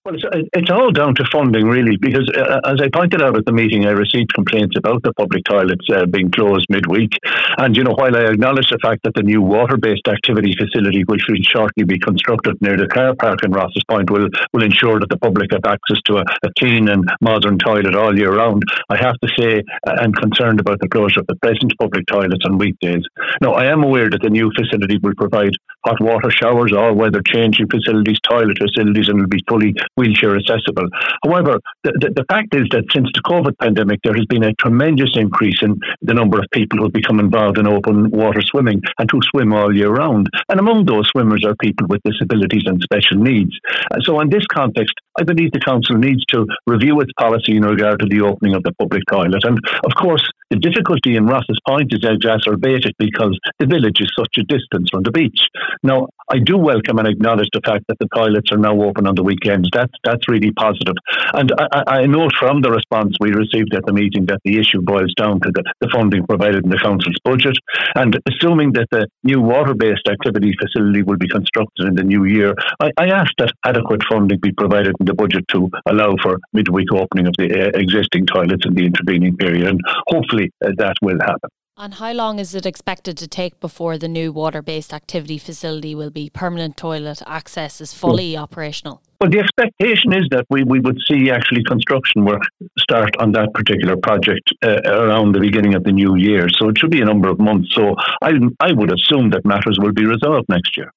Well, it's all down to funding, really, because as I pointed out at the meeting, I received complaints about the public toilets being closed midweek. And, while I acknowledge the fact that the new water-based activity facility, which will shortly be constructed near the car park in Ross's Point, will ensure that the public have access to a clean and modern toilet all year round, I have to say I'm concerned about the closure of the present public toilets on weekdays. Now, I am aware that the new facility will provide hot water showers, all-weather changing facilities, toilet facilities, and will be fully wheelchair accessible. However, the fact is that since the COVID pandemic, there has been a tremendous increase in the number of people who have become involved in open water swimming and who swim all year round. And among those swimmers are people with disabilities and special needs. So in this context, I believe the Council needs to review its policy in regard to the opening of the public toilet. And of course, the difficulty in Ross's Point is exacerbated because the village is such a distance from the beach. Now, I do welcome and acknowledge the fact that the toilets are now open on the weekends. That's really positive. And I note from the response we received at the meeting that the issue boils down to the funding provided in the Council's budget. And assuming that the new water-based activity facility will be constructed in the new year, I ask that adequate funding be provided in the budget to allow for midweek opening of the existing toilets in the intervening period. And hopefully that will happen. And how long is it expected to take before the new water-based activity facility will be permanent toilet access is fully operational? Well, the expectation is that we would see actually construction work start on that particular project around the beginning of the new year. So it should be a number of months. So I would assume that matters will be resolved next year.